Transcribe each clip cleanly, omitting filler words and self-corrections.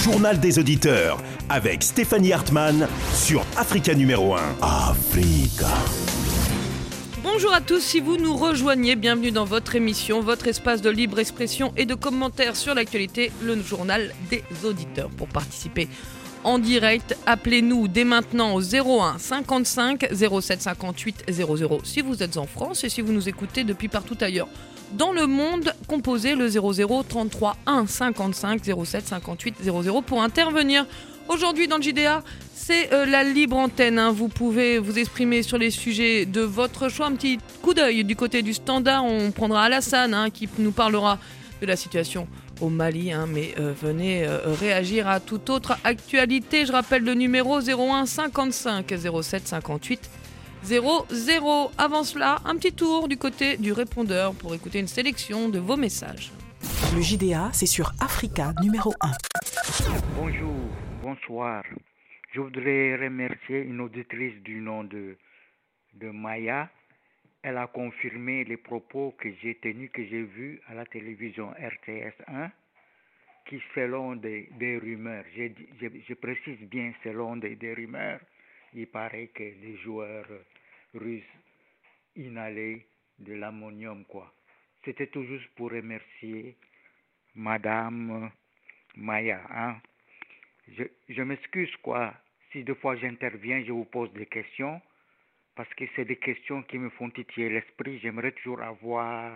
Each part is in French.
journal des auditeurs avec Stéphanie Hartmann sur Africa numéro 1. Africa. Bonjour à tous, si vous nous rejoignez, bienvenue dans votre émission, votre espace de libre expression et de commentaires sur l'actualité, le journal des auditeurs. Pour participer en direct, appelez-nous dès maintenant au 01 55 07 58 00 si vous êtes en France et si vous nous écoutez depuis partout ailleurs. Dans le monde, composez le 00 33 1 55 07 58 00 pour intervenir. Aujourd'hui dans le JDA, c'est la libre antenne. Vous pouvez vous exprimer sur les sujets de votre choix. Un petit coup d'œil du côté du standard. On prendra Alassane qui nous parlera de la situation au Mali. Mais venez réagir à toute autre actualité. Je rappelle le numéro 01 55 07 58 00. Avant cela, un petit tour du côté du répondeur pour écouter une sélection de vos messages. Le JDA, c'est sur Africa numéro 1. Bonjour, bonsoir. Je voudrais remercier une auditrice du nom de Maya. Elle a confirmé les propos que j'ai tenus, que j'ai vus à la télévision RTS 1, qui selon des rumeurs, je précise bien selon des rumeurs, il paraît que les joueurs russes inhalaient de l'ammonium, quoi. C'était tout juste pour remercier Madame Maya. Je m'excuse, quoi. Si deux fois j'interviens, je vous pose des questions, parce que c'est des questions qui me font titiller l'esprit. J'aimerais toujours avoir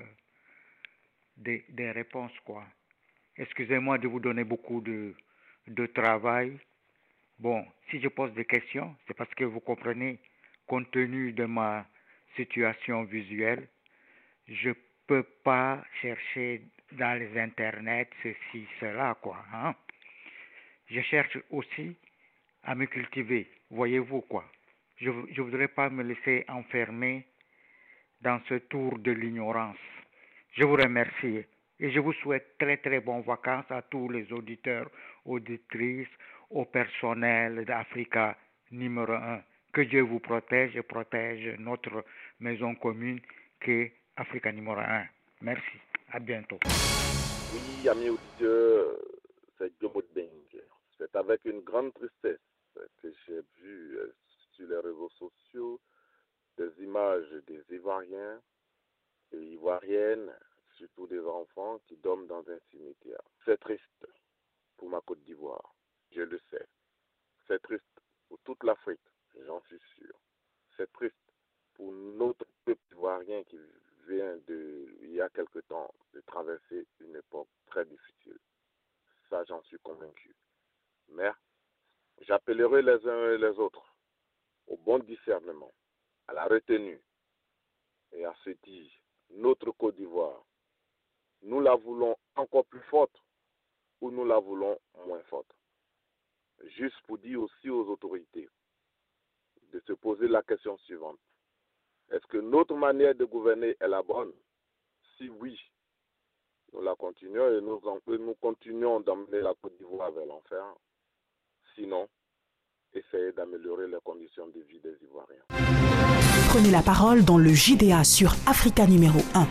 des réponses, quoi. Excusez-moi de vous donner beaucoup de travail. Bon, si je pose des questions, c'est parce que vous comprenez, compte tenu de ma situation visuelle, je peux pas chercher dans les internets ceci, cela, quoi. Je cherche aussi à me cultiver, voyez-vous, quoi. Je voudrais pas me laisser enfermer dans ce tour de l'ignorance. Je vous remercie et je vous souhaite très très bonnes vacances à tous les auditeurs, auditrices, au personnel d'Africa numéro 1. Que Dieu vous protège et protège notre maison commune qui est Africa numéro 1. Merci, à bientôt. Oui, amis auditeurs, c'est Jomo Beng. C'est avec une grande tristesse que j'ai vu sur les réseaux sociaux des images des Ivoiriens et Ivoiriennes, surtout des enfants qui dorment dans un cimetière. C'est triste pour ma Côte d'Ivoire, je le sais. C'est triste pour toute l'Afrique, j'en suis sûr. C'est triste pour notre peuple ivoirien qui vient il y a quelque temps de traverser une époque très difficile. Ça, j'en suis convaincu. Mais j'appellerai les uns et les autres au bon discernement, à la retenue et à se dire, notre Côte d'Ivoire, nous la voulons encore plus forte ou nous la voulons moins forte. Juste pour dire aussi aux autorités de se poser la question suivante. Est-ce que notre manière de gouverner est la bonne? Si oui, nous la continuons et nous continuons d'emmener la Côte d'Ivoire vers l'enfer. Sinon, essayez d'améliorer les conditions de vie des Ivoiriens. Prenez la parole dans le JDA sur Africa numéro 1.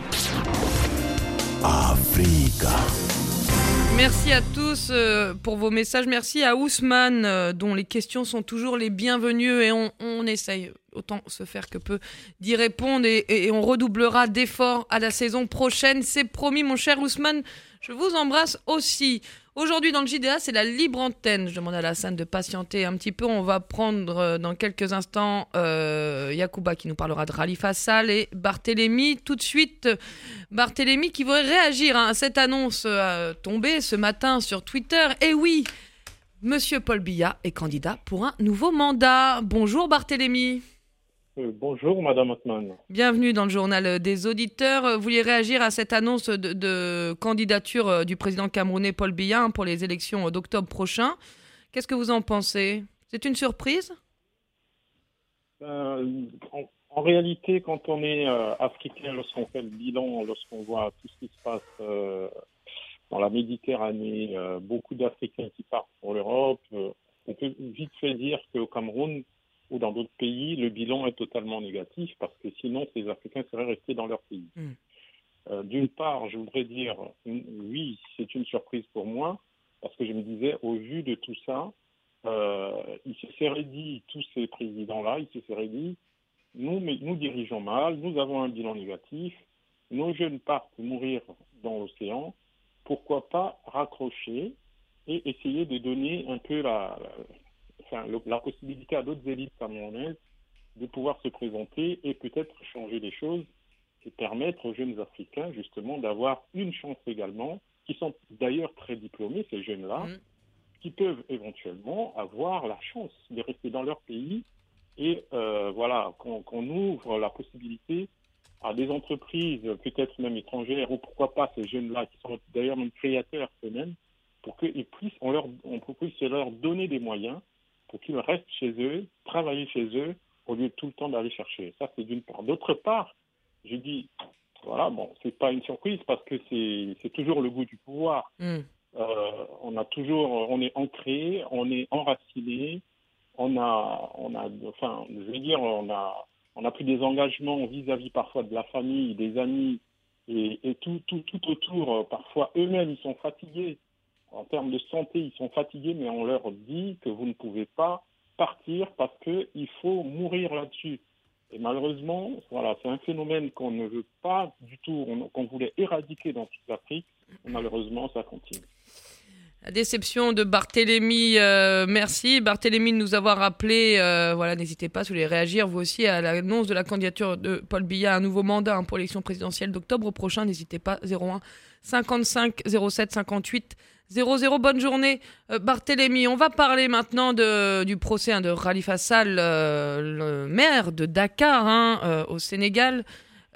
Africa. Merci à tous pour vos messages. Merci à Ousmane dont les questions sont toujours les bienvenues et on essaye autant se faire que peut d'y répondre et on redoublera d'efforts à la saison prochaine. C'est promis, mon cher Ousmane. Je vous embrasse aussi. Aujourd'hui dans le JDA, c'est la libre antenne. Je demande à Alassane de patienter un petit peu. On va prendre dans quelques instants Yacouba qui nous parlera de Khalifa Sall et Barthélémy. Tout de suite, Barthélémy qui voudrait réagir à cette annonce tombée ce matin sur Twitter. Et oui, Monsieur Paul Biya est candidat pour un nouveau mandat. Bonjour Barthélémy. Bonjour Madame Hartmann. Bienvenue dans le journal des auditeurs. Vous vouliez réagir à cette annonce de candidature du président camerounais Paul Biya pour les élections d'octobre prochain. Qu'est-ce que vous en pensez? C'est une surprise? En réalité, quand on est africain, lorsqu'on fait le bilan, lorsqu'on voit tout ce qui se passe dans la Méditerranée, beaucoup d'Africains qui partent pour l'Europe, on peut vite fait dire qu'au Cameroun, ou dans d'autres pays, le bilan est totalement négatif parce que sinon, ces Africains seraient restés dans leur pays. D'une part, je voudrais dire, oui, c'est une surprise pour moi Parce que je me disais, au vu de tout ça, il se serait dit, tous ces présidents-là, il se serait dit, nous dirigeons mal, nous avons un bilan négatif, nos jeunes partent mourir dans l'océan, pourquoi pas raccrocher et essayer de donner un peu la possibilité à d'autres élites camerounaises de pouvoir se présenter et peut-être changer les choses et permettre aux jeunes Africains justement d'avoir une chance également, qui sont d'ailleurs très diplômés, ces jeunes-là, qui peuvent éventuellement avoir la chance de rester dans leur pays et qu'on ouvre la possibilité à des entreprises, peut-être même étrangères, ou pourquoi pas ces jeunes-là, qui sont d'ailleurs même créateurs eux-mêmes, pour qu'ils puissent, on puisse leur donner des moyens pour qu'ils restent chez eux, travailler chez eux, au lieu de tout le temps d'aller chercher. Ça, c'est d'une part. D'autre part, je dis, voilà, bon, c'est pas une surprise parce que c'est toujours le goût du pouvoir. On est ancré, on est enraciné, on a pris des engagements vis-à-vis parfois de la famille, des amis et tout autour. Parfois, eux-mêmes, ils sont fatigués. En termes de santé, ils sont fatigués, mais on leur dit que vous ne pouvez pas partir parce qu'il faut mourir là-dessus. Et malheureusement, voilà, c'est un phénomène qu'on ne veut pas du tout, qu'on voulait éradiquer dans toute l'Afrique. Et malheureusement, ça continue. La déception de Barthélémy, merci Barthélémy de nous avoir rappelé. N'hésitez pas, si vous voulez réagir, vous aussi, à l'annonce de la candidature de Paul Biya à un nouveau mandat pour l'élection présidentielle d'octobre prochain. N'hésitez pas, 01 55 07 58 00. Bonne journée Barthélémy. On va parler maintenant du procès de Khalifa Sall, le maire de Dakar au Sénégal.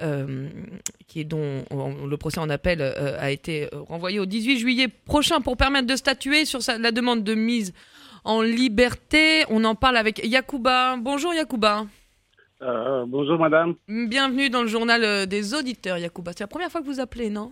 Dont le procès en appel a été renvoyé au 18 juillet prochain pour permettre de statuer sur la demande de mise en liberté. On en parle avec Yacouba. Bonjour Yacouba. Bonjour madame. Bienvenue dans le journal des auditeurs Yacouba. C'est la première fois que vous appelez, non?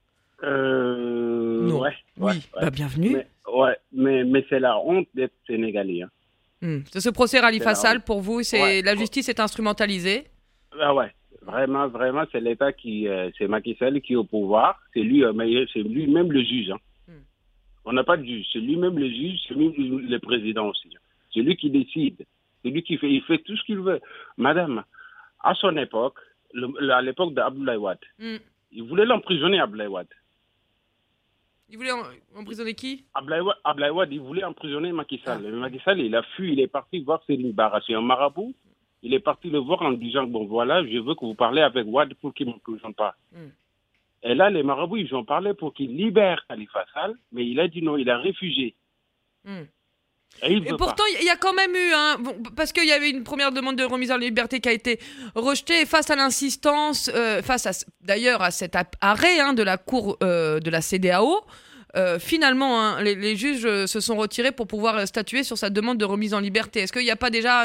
Non. Ouais. Bienvenue. Mais c'est la honte d'être sénégalais. Ce procès Khalifa Sall, pour vous, la justice est instrumentalisée? Ah ouais. Vraiment, c'est l'État c'est Macky Sall qui est au pouvoir. C'est lui-même le juge. On n'a pas de juge. C'est lui-même le juge, c'est lui le président aussi. C'est lui qui décide. C'est lui qui il fait tout ce qu'il veut. Madame, à son époque, à l'époque d'Abdoulaye Wade, il voulait l'emprisonner, Abdoulaye Wade. Il voulait emprisonner qui? Abdoulaye Wade, il voulait emprisonner Macky Sall. Mais Macky Sall, il a fui, il est parti voir Serigne Bara. C'est un marabout. Il est parti le voir en disant, bon voilà, je veux que vous parlez avec Wade pour qu'il ne m'emprisonne pas. Et là, les marabouts, ils ont parlé pour qu'il libère Khalifa Sall, mais il a dit non, il a réfugié. Et pourtant, il y a quand même eu, parce qu'il y avait une première demande de remise en liberté qui a été rejetée face à l'insistance, d'ailleurs à cet arrêt de la Cour de la CEDEAO. Finalement, les juges se sont retirés pour pouvoir statuer sur sa demande de remise en liberté. Est-ce qu'il n'y a pas déjà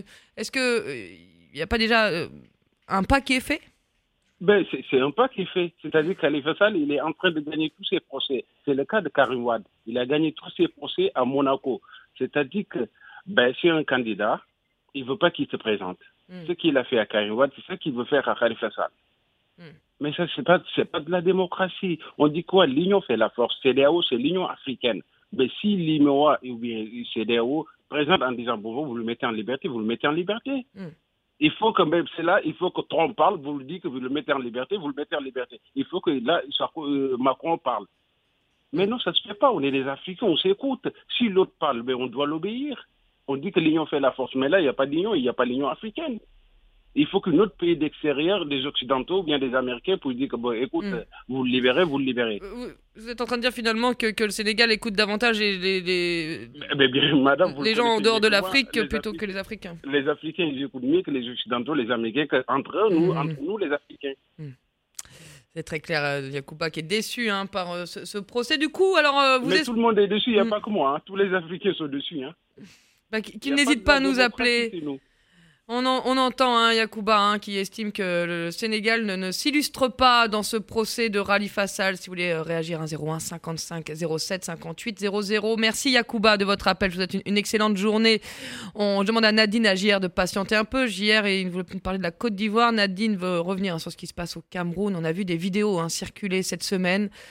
un pas qui est fait? C'est un pas qui est fait. C'est-à-dire que Khalifa Sall, il est en train de gagner tous ses procès. C'est le cas de Karim Wade. Il a gagné tous ses procès à Monaco. C'est-à-dire que c'est un candidat, il ne veut pas qu'il se présente. Ce qu'il a fait à Karim Wade, c'est ce qu'il veut faire à Khalifa Sall. Mais ça, c'est pas de la démocratie. On dit quoi? L'union fait la force. CEDEAO, c'est l'Union africaine. Mais si l'IMOA ou bien CEDEAO présente en disant, bon, vous le mettez en liberté, vous le mettez en liberté. Il faut que même c'est là, il faut que Trump parle, vous le dites que vous le mettez en liberté, vous le mettez en liberté. Il faut que là, Macron parle. Mais non, ça ne se fait pas. On est des Africains, on s'écoute. Si l'autre parle, on doit l'obéir. On dit que l'union fait la force. Mais là, il n'y a pas d'union, il n'y a pas l'union africaine. Il faut que notre pays d'extérieur, des Occidentaux ou bien des Américains, pour dire que, bon, écoute, vous le libérez. Vous êtes en train de dire finalement que le Sénégal écoute davantage les gens en dehors de l'Afrique plutôt que les Africains. Les Africains, ils écoutent mieux que les Occidentaux, les Américains, entre nous, les Africains. C'est très clair, Yacouba qui est déçu par ce procès. Du coup, alors tout le monde est déçu, il n'y a pas que moi. Tous les Africains sont déçus. Qu'ils n'hésitent pas à nous appeler. On entend Yacouba qui estime que le Sénégal ne s'illustre pas dans ce procès de Khalifa Sall. Si vous voulez réagir, 01 55 07 58 00. Merci Yacouba de votre appel. Je vous souhaite une excellente journée. On demande à Nadine Agier de patienter un peu. Hier, il voulait nous parler de la Côte d'Ivoire. Nadine veut revenir sur ce qui se passe au Cameroun. On a vu des vidéos circuler cette semaine.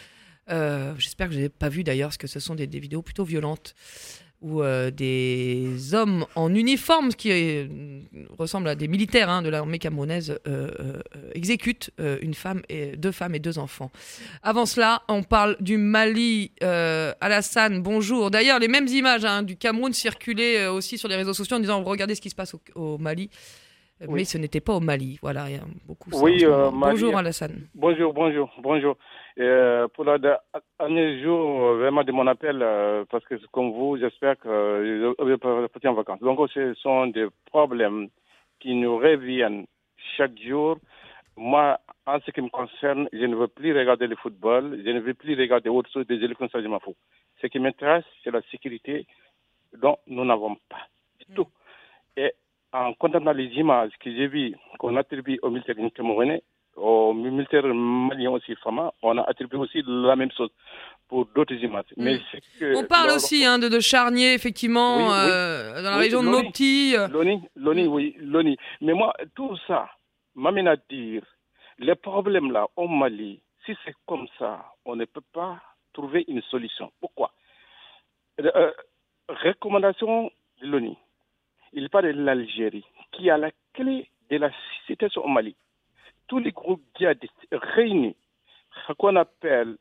J'espère que je n'ai pas vu d'ailleurs, parce que ce sont des vidéos plutôt violentes où des hommes en uniforme qui ressemblent à des militaires de l'armée camerounaise exécutent deux femmes et 2 enfants. Avant cela, on parle du Mali. Alassane, bonjour. D'ailleurs, les mêmes images du Cameroun circulaient aussi sur les réseaux sociaux en disant regardez ce qui se passe au Mali. Oui. Mais ce n'était pas au Mali. Voilà, il y a beaucoup ça. Oui, bonjour Alassane. Bonjour. Pour le dernier jour vraiment de mon appel, parce que comme vous, j'espère que je vais partir en vacances. Donc ce sont des problèmes qui nous reviennent chaque jour. Moi, en ce qui me concerne, je ne veux plus regarder le football, je ne veux plus regarder autre chose des élections, ça je m'en fous. Ce qui m'intéresse, c'est la sécurité dont nous n'avons pas du tout. Et en condamnant les images que j'ai vues, qu'on attribue aux militaires camerounais, aux militaires maliens aussi, FAMA, on a attribué aussi la même chose pour d'autres images. Mais c'est que on parle aussi de charniers, effectivement, dans la région de Mopti. Loni. Mais moi, tout ça m'amène à dire, les problèmes là au Mali, si c'est comme ça, on ne peut pas trouver une solution. Pourquoi? Recommandation de l'ONU. Il parle de l'Algérie, qui a la clé de la situation au Mali. Tous les groupes djihadistes réunis, ce qu'on appelle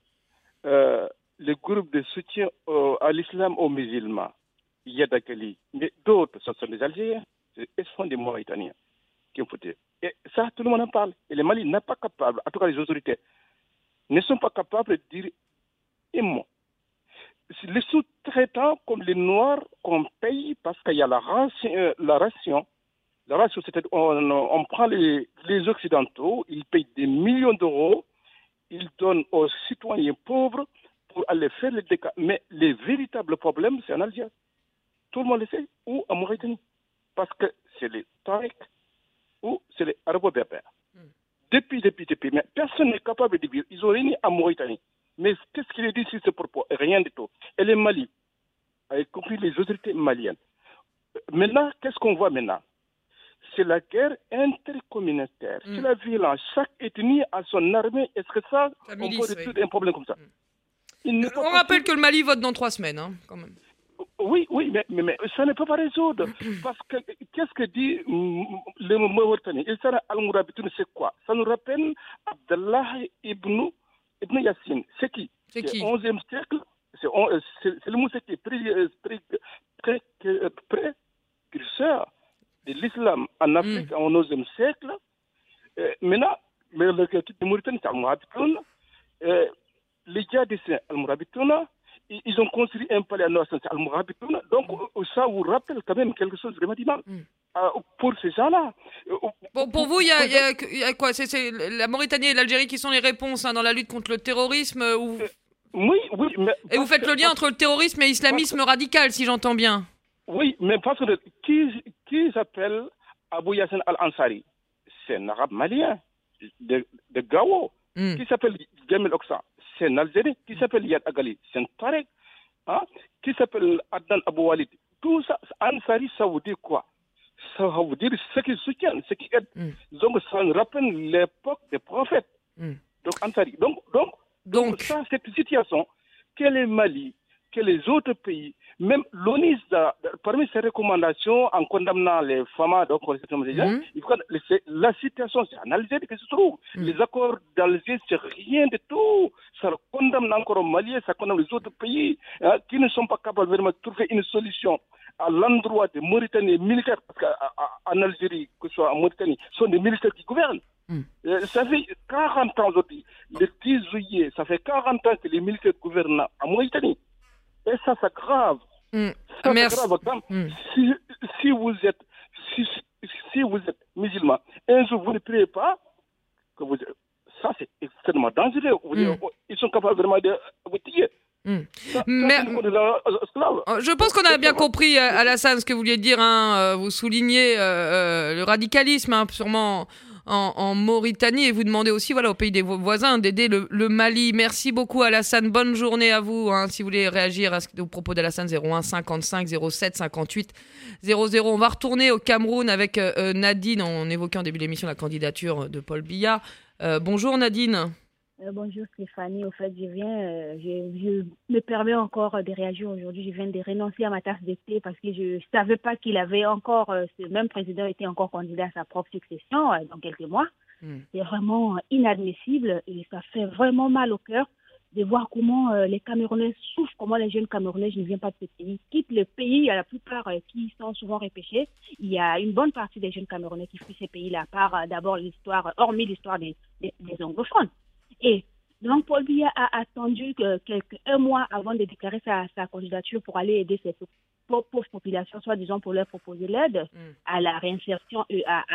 les groupes de soutien à l'islam aux musulmans, il y a Dakali, mais d'autres, ce sont des Algériens, ce sont des Mauritaniens qui ont foutu. Et ça, tout le monde en parle. Et le Mali n'est pas capable, en tout cas les autorités, ne sont pas capables de dire un mot. Les sous-traitants comme les Noirs qu'on paye parce qu'il y a la ration, c'est-à-dire on prend les Occidentaux, ils payent des millions d'euros, ils donnent aux citoyens pauvres pour aller faire les dégâts. Mais les véritables problèmes, c'est en Algérie. Tout le monde le sait, ou en Mauritanie. Parce que c'est les Touaregs ou c'est les Arabo-Berbères. Depuis. Mais personne n'est capable de dire. Ils ont réuni en Mauritanie. Mais qu'est-ce qu'il dit sur ce propos? Rien du tout. Et les Mali, y compris les autorités maliennes. Maintenant, qu'est-ce qu'on voit maintenant? C'est la guerre intercommunautaire. C'est la violence. Chaque ethnie a son armée. Est-ce que ça, on peut résoudre un problème comme ça? On rappelle que le Mali vote dans 3 semaines, quand même. Oui, mais ça ne peut pas résoudre. Parce que, qu'est-ce que dit le Mauritanie? Il s'agit Al-Mourabitoun, c'est quoi? Ça nous rappelle Abdallah ibn Yassine. C'est qui? C'est qui? 11e siècle. C'est le Moussa qui est précurseur de l'islam en Afrique au 11e siècle. Maintenant, le titre de Mauritanie, c'est Al-Mourabitoun. Les djihadistes Al-Mourabitoun, ils ont construit un palais à Nord-Sens Al-Mourabitoun. Donc, ça vous rappelle quand même quelque chose vraiment d'immense. Pour ces gens-là. Pour vous, il y a quoi? C'est la Mauritanie et l'Algérie qui sont les réponses dans la lutte contre le terrorisme Oui, mais... Et vous faites le lien entre le terrorisme et l'islamisme radical, si j'entends bien. Oui, mais parce que qui s'appelle Abou Yassine Al-Ansari? C'est un arabe malien de Gao. Qui s'appelle Jamil Oksa? C'est un Algérien. Qui s'appelle Yad Agali? C'est un Touareg. Qui s'appelle Adnan Abou Walid? Tout ça, Ansari, ça vous dit quoi? Ça veut dire ce qui soutient, ce qui aide. Donc, ça nous rappelle l'époque des prophètes. Donc, Ansari. Donc ça, cette situation, que le Mali, que les autres pays, même l'ONU, parmi ses recommandations en condamnant les femmes, donc la situation, c'est en Algérie que se trouve. Les accords d'Alger, c'est rien du tout. Ça condamne encore au Mali, ça condamne les autres pays qui ne sont pas capables vraiment de trouver une solution à l'endroit des Mauritaniens militaires, parce qu'en Algérie, que ce soit en Mauritanie, ce sont des militaires qui gouvernent. Ça fait 40 ans aujourd'hui, le 10 juillet, ça fait 40 ans que les militaires gouvernent en Mauritanie. Et ça, c'est grave. Merci. C'est grave. Si vous êtes musulman, un jour vous ne priez pas, ça c'est extrêmement dangereux. Ils sont capables vraiment de vous tuer. Je pense qu'on a bien compris, Alassane, ce que vous vouliez dire. Vous soulignez le radicalisme, sûrement en Mauritanie, et vous demandez aussi aux pays des voisins d'aider le Mali. Merci beaucoup, Alassane. Bonne journée à vous. Si vous voulez réagir aux propos d'Alassane, 01 55 07 58 00. On va retourner au Cameroun avec Nadine. On évoquait en début de l'émission la candidature de Paul Biya. Bonjour Nadine. Bonjour Stéphanie, au fait je me permets encore de réagir aujourd'hui, je viens de renoncer à ma tasse de thé parce que je ne savais pas qu'il avait encore, ce même président était encore candidat à sa propre succession dans quelques mois. C'est vraiment inadmissible et ça fait vraiment mal au cœur de voir comment les Camerounais souffrent, comment les jeunes Camerounais, je ne viens pas de ce pays, quittent le pays. Il y a la plupart qui sont souvent repêchés. Il y a une bonne partie des jeunes Camerounais qui fuient ces pays-là, à part d'abord hormis l'histoire des anglophones. Et donc, Paul Biya a attendu un mois avant de déclarer sa candidature pour aller aider ces pauvres populations, soi-disant pour leur proposer l'aide à la réinsertion,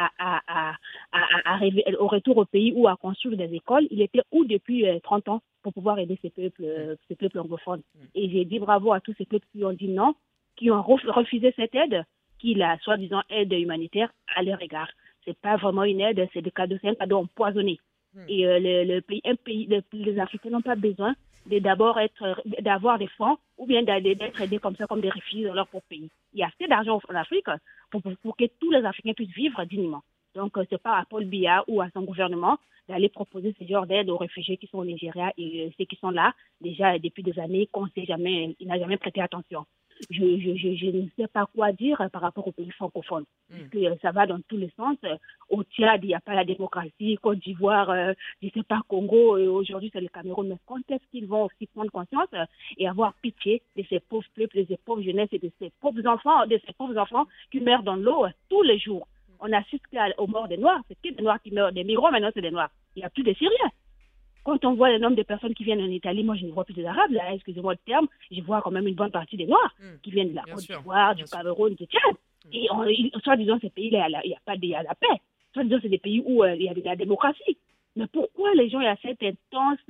au retour au pays ou à construire des écoles. Il était où depuis 30 ans pour pouvoir aider ces peuples anglophones. Et j'ai dit bravo à tous ces peuples qui ont dit non, qui ont refusé cette aide, qui la soi-disant aide humanitaire à leur égard. C'est pas vraiment une aide, c'est un cadeau empoisonné. Et les Africains n'ont pas besoin d'avoir des fonds ou bien d'être aidés comme ça, comme des réfugiés dans leur propre pays. Il y a assez d'argent en Afrique pour que tous les Africains puissent vivre dignement. Donc, c'est pas à Paul Biya ou à son gouvernement d'aller proposer ce genre d'aide aux réfugiés qui sont au Nigeria et ceux qui sont là déjà depuis des années il n'a jamais prêté attention. Je ne sais pas quoi dire par rapport aux pays francophones, parce que ça va dans tous les sens. Au Tchad, il n'y a pas la démocratie, Côte d'Ivoire, je ne sais pas, Congo, et aujourd'hui c'est le Cameroun. Mais quand est-ce qu'ils vont aussi prendre conscience et avoir pitié de ces pauvres peuples, de ces pauvres jeunesses et de ces pauvres enfants qui meurent dans l'eau tous les jours? On assiste aux morts des Noirs, c'est qui des Noirs qui meurent? Des migrants, maintenant c'est des Noirs. Il n'y a plus de Syriens. Quand on voit le nombre de personnes qui viennent en Italie, moi je ne vois plus des Arabes, là, excusez-moi le terme, je vois quand même une bonne partie des Noirs qui viennent de la Côte d'Ivoire, du Cameroun, du Tchad. Et soi-disant, ces pays-là, il y a la paix. Soi-disant, c'est des pays où il y a de la démocratie. Mais pourquoi les gens, il y a cette intense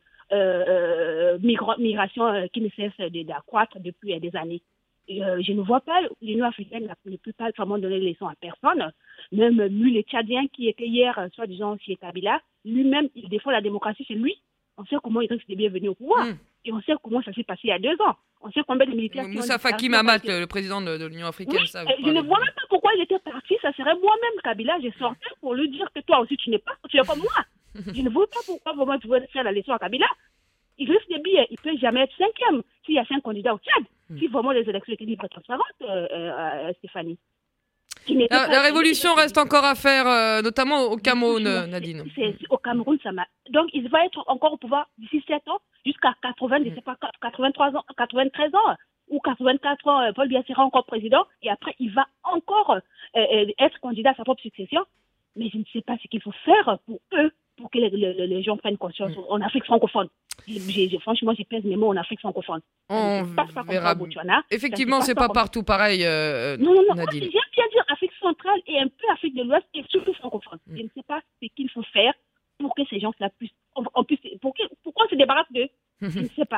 migration qui ne cesse d'accroître depuis des années? Je ne vois pas l'Union africaine ne peut pas vraiment donner les leçons à personne. Même lui, le Tchadien qui était hier, soi-disant, chez Kabila, lui-même, il défend la démocratie chez lui. On sait comment Idriss Déby est venu au pouvoir. Et on sait comment ça s'est passé il y a 2 ans. On sait combien de militaires... Moussa Faki Mahamat, le président de l'Union africaine. Oui, je ne vois même pas pourquoi il était parti. Ça serait moi-même, Kabila. J'ai sorti pour lui dire que toi aussi, tu es comme moi. Je ne vois pas pourquoi vraiment tu veux faire la leçon à Kabila. Idriss Déby, il ne peut jamais être 5e s'il y a 5 candidats au Tchad. Si vraiment les élections étaient libres et transparentes, Stéphanie. La révolution reste encore à faire, notamment au Cameroun, Nadine. Au Cameroun, donc il va être encore au pouvoir d'ici 7 ans, jusqu'à 93 ans ou 84 ans, Paul Biya sera encore président, et après il va encore être candidat à sa propre succession. Mais je ne sais pas ce qu'il faut faire pour eux, pour que les gens prennent conscience en Afrique francophone. Franchement, je pèse mes mots en Afrique francophone. On verra. Effectivement, c'est pas partout pareil, non, Nadine. J'aime bien dire Afrique centrale et un peu Afrique de l'Ouest et surtout francophone. Je ne sais pas ce qu'il faut faire pour que ces gens-là puissent... Pourquoi on se débarrasse d'eux? Je ne sais pas.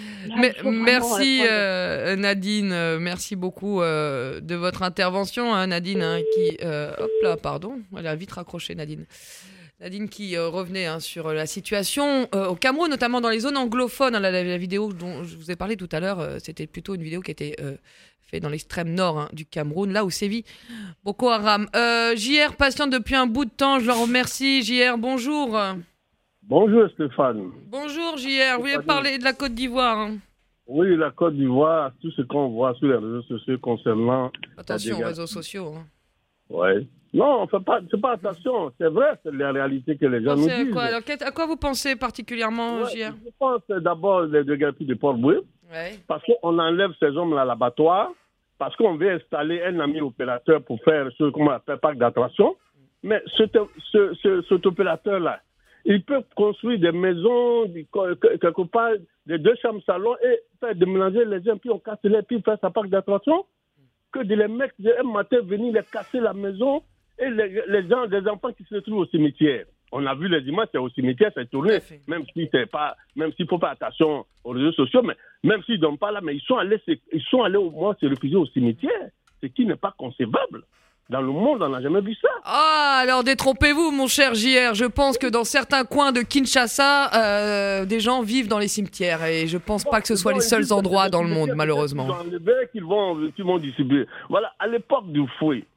Merci Nadine, merci beaucoup de votre intervention, Nadine, qui... hop là, pardon, elle a vite raccroché, Nadine. Nadine qui revenait sur la situation au Cameroun, notamment dans les zones anglophones. La vidéo dont je vous ai parlé tout à l'heure, c'était plutôt une vidéo qui était faite dans l'extrême nord du Cameroun, là où sévit Boko Haram. JR patiente depuis un bout de temps, je le remercie. JR, bonjour. Bonjour Stéphane. Bonjour JR, vous voulez parler de la Côte d'Ivoire? Oui, la Côte d'Ivoire, tout ce qu'on voit sur les réseaux sociaux concernant... Attention aux réseaux sociaux. Oui. Non, c'est pas attention, c'est vrai, c'est la réalité que les gens nous disent. À quoi vous pensez particulièrement, JR? Je pense d'abord des dégrapis de Port-Boué, parce qu'on enlève ces hommes-là à l'abattoir, parce qu'on veut installer un ami opérateur pour faire ce qu'on appelle parc d'attraction. Mais cet opérateur-là, il peut construire des maisons, quelque part, des 2 chambres salon et faire déménager les gens, puis on casse les puis faire sa parc d'attraction, que de les mecs, un matin, venir les casser la maison et les enfants qui se trouvent au cimetière. On a vu les images, c'est au cimetière, c'est tourné, même s'il ne faut pas attention aux réseaux sociaux, mais même s'ils ne donnent pas là, mais ils sont allés au moins se réfugier au cimetière, ce qui n'est pas concevable. Dans le monde, on n'a jamais vu ça. Ah, alors détrompez-vous, mon cher JR. Je pense que dans certains coins de Kinshasa, des gens vivent dans les cimetières. Et je pense pas que ce soit les seuls endroits dans le monde, malheureusement. Qu'ils vont distribuer. Voilà, à l'époque du fouet,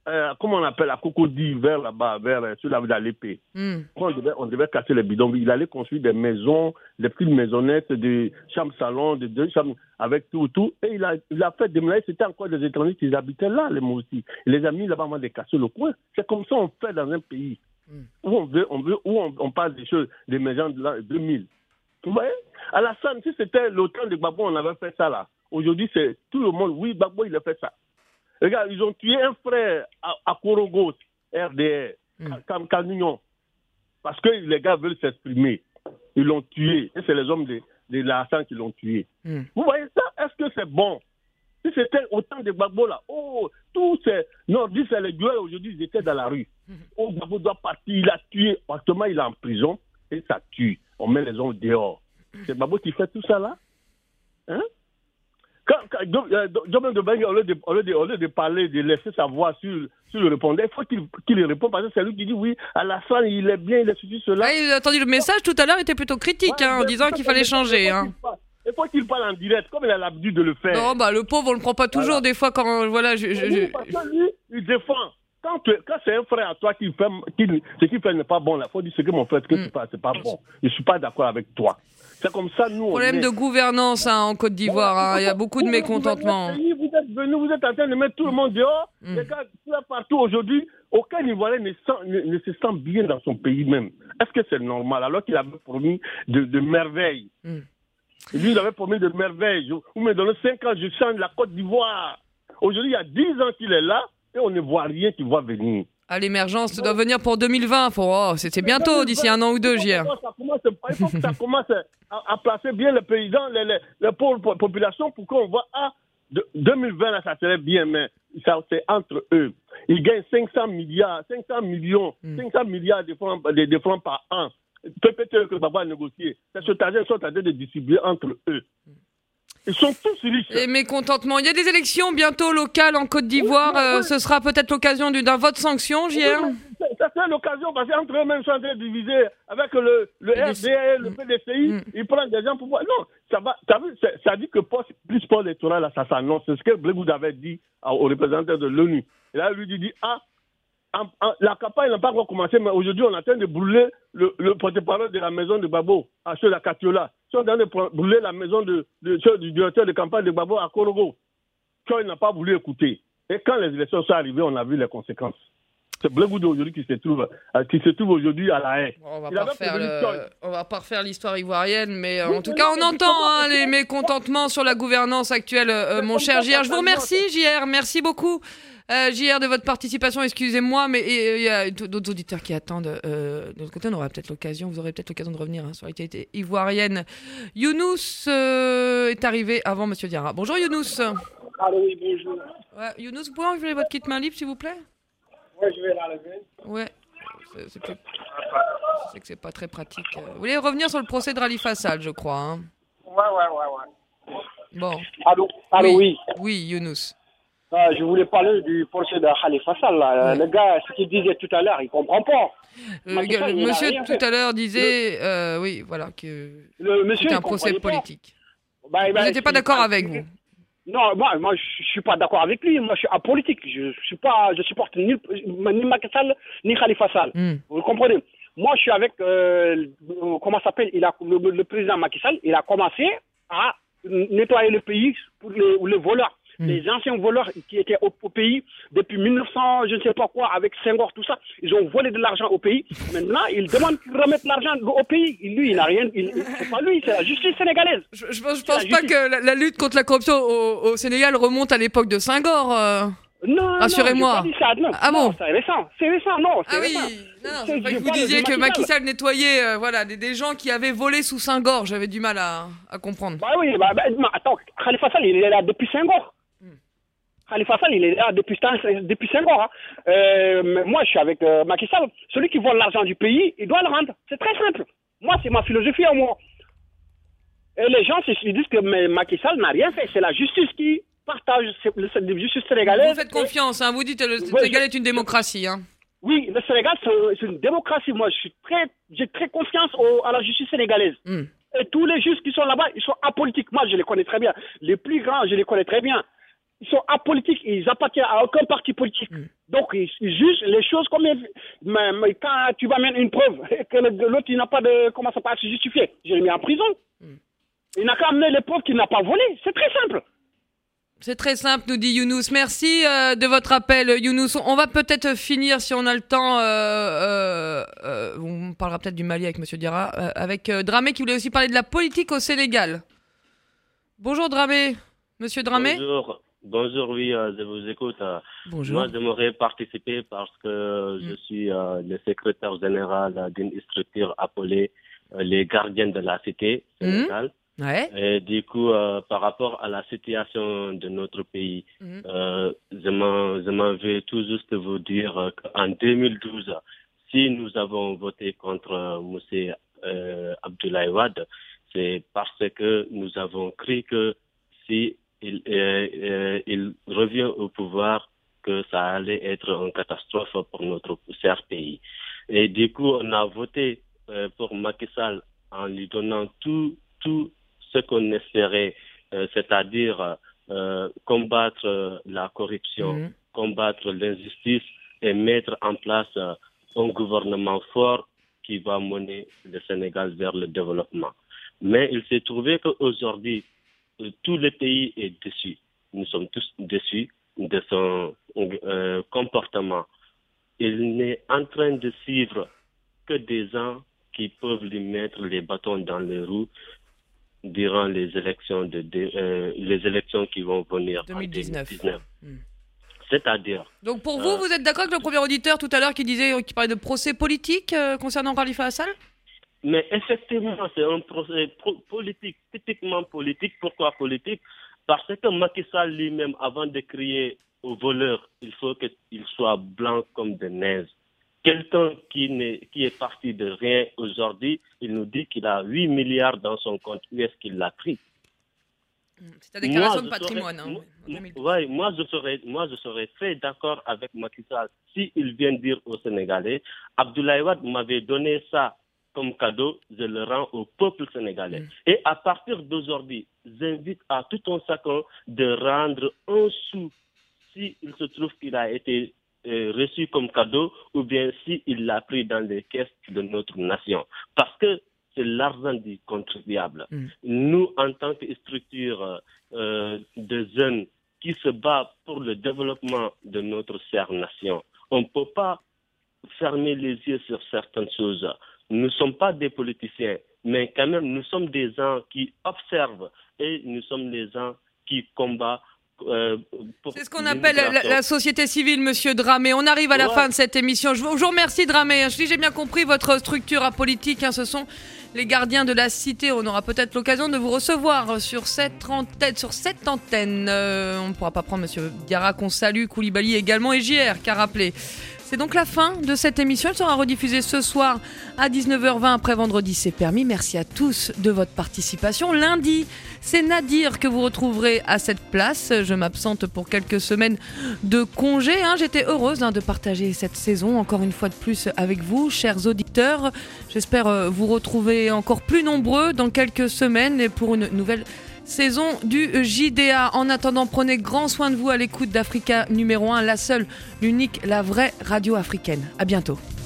comment on appelle, à Cocody, vers là-bas, sur la rue d'Alépé. On devait casser les bidons. Il allait construire des maisons, des petites maisonnettes, des chambres salons, des deux chambres avec tout. Et il a fait déménager, c'était encore des étrangers qui habitaient là, les Moussi. Il les a mis là-bas avant de casser le coin. C'est comme ça qu'on fait dans un pays où on passe des choses, des maisons de l'an 2000. Vous voyez? Alassane, si c'était le temps de Gbagbo, on avait fait ça là. Aujourd'hui, c'est tout le monde. Oui, Gbagbo, il a fait ça. Regarde, ils ont tué un frère à Korogo, RDR, Canignon, parce que les gars veulent s'exprimer. Ils l'ont tué. Et c'est les hommes de l'Alassane qui l'ont tué. Vous voyez ça? Est-ce que c'est bon? Si c'était autant de Gbagbo là, tous ces nordistes, c'est les gueules aujourd'hui, ils étaient dans la rue. Gbagbo doit partir, il a tué. Actuellement, il est en prison et ça tue. On met les hommes dehors. C'est Gbagbo qui fait tout ça là? Hein? Quand Domaine de Bengue, au lieu de parler, de laisser sa voix sur le répondeur, il faut qu'il réponde parce que c'est lui qui dit oui, Alassane, il est bien, il est ceci, cela. Il a entendu le message tout à l'heure, il était plutôt critique en disant qu'il fallait changer. Il faut qu'il parle en direct, comme il a l'habitude de le faire. Non, le pauvre, on le prend pas toujours, des fois, quand. Voilà, parce que lui, il défend. Quand c'est un frère à toi qui fait, ce qu'il fait n'est pas bon, il faut dire ce que mon frère, ce que tu fais, c'est pas bon. Je suis pas d'accord avec toi. C'est comme ça, nous. Problème de gouvernance en Côte d'Ivoire. Il y a beaucoup de mécontentement. Vous êtes venus, vous êtes en train de mettre tout le monde dehors. Les gars, partout aujourd'hui, aucun Ivoirien ne se sent bien dans son pays même. Est-ce que c'est normal alors qu'il avait promis de merveilles? Lui, il avait promis de merveilles. Vous me donnez 5 ans, je change la Côte d'Ivoire. Aujourd'hui, il y a 10 ans qu'il est là et on ne voit rien qui va venir. L'émergence doit venir pour 2020. C'est bientôt, d'ici 1 an ou 2, JR. Il faut que ça commence à placer bien les paysans, les pauvres populations pour qu'on voit, 2020, là, ça serait bien, mais ça, c'est entre eux. Ils gagnent 500 millions de francs par an. Peut-être que Baba a négocié. C'est ce qu'ils sont en train de distribuer entre eux. Ils sont tous riches. Et mécontentement. Il y a des élections bientôt locales en Côte d'Ivoire. Ce sera peut-être l'occasion d'un vote sanction, JR. Ça serait l'occasion parce qu'entre eux-mêmes, ils sont en train de diviser avec le RDR, le PDCI. Ils prennent des gens pour voir. Non, ça dit que plus pour l'électoral, ça s'annonce. C'est ce que Blegoud avait dit aux représentants de l'ONU. Et là, lui dit la campagne n'a pas encore commencé, mais aujourd'hui, on est en train de brûler le porte-parole de la maison de Gbagbo, à ceux de la Katiola. Ils sont en train de brûler la maison du directeur de campagne de Gbagbo à Korogo. Il n'a pas voulu écouter. Et quand les élections sont arrivées, on a vu les conséquences. C'est Blegoud aujourd'hui qui se trouve aujourd'hui à la haie. On va pas refaire l'histoire ivoirienne, mais en tout cas, on entend les mécontentements sur la gouvernance actuelle, mon cher JR. Je vous remercie, JR. Merci beaucoup. JR, de votre participation, excusez-moi, mais il y a d'autres auditeurs qui attendent. De l'autre côté, vous aurez peut-être l'occasion de revenir sur l'actualité ivoirienne. Younous est arrivé avant Monsieur Diarra. Bonjour Younous. Allô, oui, bonjour. Ouais, Younous, vous pouvez enlever votre kit main libre, s'il vous plaît? Ouais, je vais l'enlever. Ouais. Je sais que c'est pas très pratique. Vous voulez revenir sur le procès de Khalifa Sall, je crois. Hein? Ouais. Bon. Allô, oui. Oui, Younous. Je voulais parler du procès de Khalifa Sall. Le gars, ce qu'il disait tout à l'heure, il comprend pas. Monsieur tout à l'heure disait, que c'était un procès politique. Vous n'étiez pas d'accord avec vous? Non, moi, je suis pas d'accord avec lui. Moi, je suis apolitique. Je supporte ni Macky Sall ni Khalifa Sall. Vous comprenez? Moi, je suis avec comment s'appelle? Le président Macky Sall. Il a commencé à nettoyer le pays pour les voleurs. Les anciens voleurs qui étaient au pays depuis 1900, je ne sais pas quoi, avec Senghor, tout ça, ils ont volé de l'argent au pays. Maintenant, ils demandent qu'ils remettent l'argent au pays. Lui, il n'a rien. C'est pas lui, c'est la justice sénégalaise. Je pense pas que la lutte contre la corruption au Sénégal remonte à l'époque de Senghor. Non, rassurez-moi. Non, ah bon? C'est récent, non. Ah oui, c'est vrai que vous disiez que Macky Sall nettoyait des gens qui avaient volé sous Senghor. J'avais du mal à comprendre. Attends, Khalifa Sall, il est là depuis Senghor. Khalifa Sall, il est là depuis Senghor. Moi, je suis avec Macky Sall. Celui qui vole l'argent du pays, il doit le rendre. C'est très simple. Moi, c'est ma philosophie à moi. Et les gens, ils disent que Macky Sall n'a rien fait. C'est la justice qui partage la justice sénégalaise. Vous faites confiance, vous dites que le Sénégal est une démocratie. Oui, le Sénégal, c'est une démocratie. Moi, j'ai très confiance à la justice sénégalaise. Et tous les juges qui sont là-bas, ils sont apolitiques. Moi, je les connais très bien. Les plus grands, je les connais très bien. Ils sont apolitiques et ils appartiennent à aucun parti politique. Donc, ils jugent les choses comme mais quand tu vas mettre une preuve et que l'autre, il n'a pas de... Comment ça peut se justifier? Je l'ai mis en prison. Il n'a qu'à amener les preuves qu'il n'a pas volé. C'est très simple. C'est très simple, nous dit Younous. Merci de votre appel, Younous. On va peut-être finir, si on a le temps, on parlera peut-être du Mali avec Monsieur Diarra, avec Dramé qui voulait aussi parler de la politique au Sénégal. Bonjour Dramé. Monsieur Dramé. Bonjour, oui, je vous écoute. Bonjour. Moi, j'aimerais participer parce que je suis le secrétaire général d'une structure appelée les Gardiens de la Cité Sénégal. Ouais. Et du coup, par rapport à la situation de notre pays, je m'en vais tout juste vous dire qu'en 2012, si nous avons voté contre M. Abdoulaye Wade, c'est parce que nous avons cru que si il revient au pouvoir, que ça allait être une catastrophe pour notre cher pays. Et du coup, on a voté pour Macky Sall en lui donnant tout ce qu'on espérait, c'est-à-dire combattre la corruption, combattre l'injustice et mettre en place un gouvernement fort qui va mener le Sénégal vers le développement. Mais il s'est trouvé qu'aujourd'hui, tout le pays est déçu. Nous sommes tous déçus de son comportement. Il n'est en train de suivre que des gens qui peuvent lui mettre les bâtons dans les roues durant les élections qui vont venir 2019. en 2019. C'est-à-dire... Donc pour vous, vous êtes d'accord avec le premier auditeur tout à l'heure qui parlait de procès politique concernant Khalifa Sall? Mais effectivement, c'est un procès politique, typiquement politique. Pourquoi politique? Parce que Macky Sall lui-même, avant de crier aux voleurs, il faut qu'il soit blanc comme de neige. Quelqu'un qui est parti de rien aujourd'hui, il nous dit qu'il a 8 milliards dans son compte. Où est-ce qu'il l'a pris? C'est ta déclaration de patrimoine. Moi, je serais très d'accord avec Macky Sall s'il vient dire aux Sénégalais, Abdoulaye Wade m'avait donné ça comme cadeau, je le rends au peuple sénégalais. Et à partir d'aujourd'hui, j'invite à tout un chacun de rendre un sou s'il se trouve qu'il a été reçu comme cadeau ou bien s'il l'a pris dans les caisses de notre nation. Parce que c'est l'argent du contribuable. Nous, en tant que structure de jeunes qui se bat pour le développement de notre chère nation, on ne peut pas fermer les yeux sur certaines choses. Nous ne sommes pas des politiciens, mais quand même, nous sommes des gens qui observent et nous sommes des gens qui combattent. C'est ce qu'on appelle la société civile, Monsieur Dramé. On arrive à la fin de cette émission. Je vous remercie, Dramé. Si j'ai bien compris, votre structure apolitique, ce sont les Gardiens de la Cité. On aura peut-être l'occasion de vous recevoir sur cette antenne. On ne pourra pas prendre Monsieur Diarra, qu'on salue, Koulibaly également et JR, qui a rappelé. C'est donc la fin de cette émission. Elle sera rediffusée ce soir à 19h20 après vendredi, c'est permis. Merci à tous de votre participation. Lundi, c'est Nadir que vous retrouverez à cette place. Je m'absente pour quelques semaines de congé. J'étais heureuse de partager cette saison encore une fois de plus avec vous, chers auditeurs. J'espère vous retrouver encore plus nombreux dans quelques semaines et pour une nouvelle saison du JDA. En attendant, prenez grand soin de vous à l'écoute d'Africa numéro 1, la seule, l'unique, la vraie radio africaine. À bientôt.